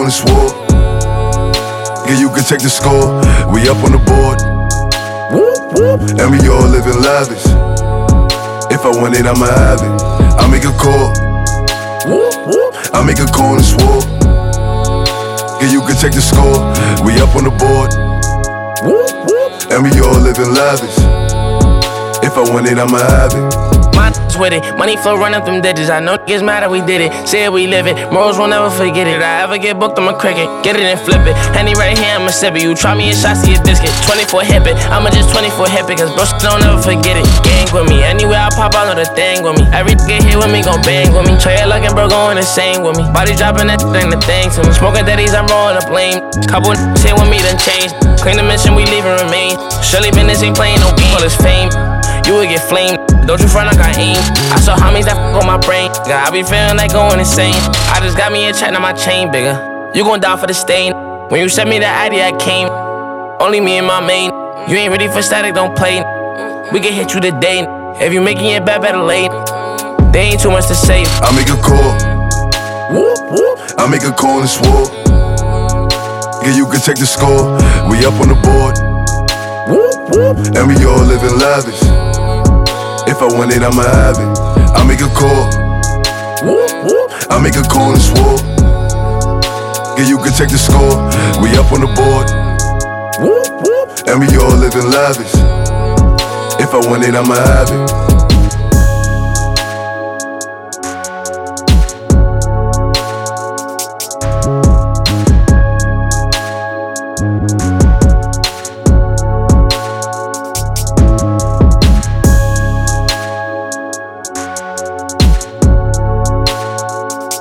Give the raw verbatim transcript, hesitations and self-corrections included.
and swore. Yeah, you can check the score. We up on the board. And we all living lavish. If I want it, I'ma have it. I make a call. I make a call and swore. Yeah, you can check the score. We up on the board. And we all living lavish. If I want it, I'ma have it. Mine's with it, money flow running them digits. I know niggas mad that we did it. Say it, we live it. Morals won't never forget it. I ever get booked, I'm a cricket. Get it and flip it. Henny right here, I'ma sip it. You try me a shot, see a biscuit. twenty-four hip it. I'ma just twenty-four hip it. Cause bro, don't ever forget it. Gang with me. Anywhere I pop, I know the thing with me. Every get hit with me, gon' bang with me. Trey looking, bro, going insane with me. Body dropping that thing, the thing to me. Smoking daddies, I'm rolling up lame. Couple shit with me done changed. Clean the mission, we leave and remain. Surely business ain't playing no game. All this fame, you would get flamed. Don't you front like I aim. I saw homies that f on my brain. God, I be feeling like going insane. I just got me a check, now my chain bigger. You gon' die for the stain. When you sent me the I D, I came. Only me and my main. You ain't ready for static, don't play. We can hit you today. If you making it bad, better late. There ain't too much to say. I make a call. I make a call and swore. Yeah, you can check the score. We up on the board. And we all living lavish. If I want it, I'ma have it. I make a call. I make a call and swore. Yeah, you can check the score. We up on the board. And we all living lavish. If I want it, I'ma have it.